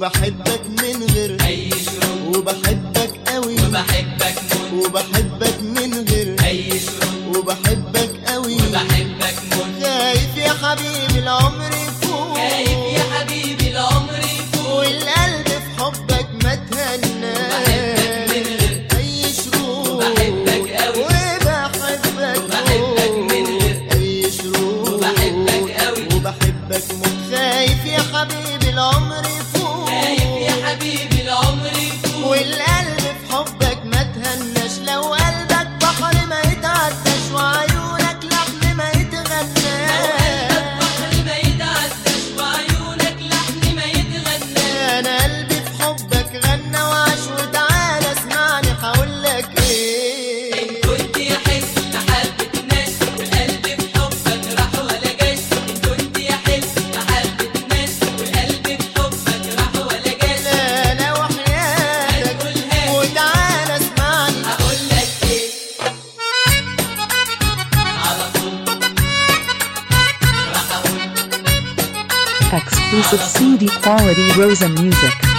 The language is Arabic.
وبحبك من غير أي شروط، وبحبك قوي وبحبك موت، وبحبك من غير أي شروط، وبحبك قوي وبحبك موت. خايف يا حبيبي العمر يفوت، خايف يا حبيبي العمر يفوت، والقلب في حبك ما تهنى وبحبك من غير أي شروط وبحبك قوي، وبحبك وبحبك من غير أي شروط وبحبك قوي، وبحبك موت خايف يا حبيبي العمر يفوت، خايف يا حبيبي العمر يفوت، والقلب في حبك ما تهناش، لو قلبك بحر ما يتعداش وعيونك لحن ما يتغناش، بحر ما يتعداش وعيونك لحن ما يتغنى. انا قلبي في حبك غنى وعاش، وتعالى اسمعني هقولك ايه. إن كنت يحس لحبة ناس والقلب في حبك راح ولا جاش، إن كنت يحس لحبة ناس والقلب في حبك راح ولا جاش. لا لا وحياتك هنقولها وتعالى اسمعني هقولك إيه على طول راح أقول Exclusive CD quality Rosa music.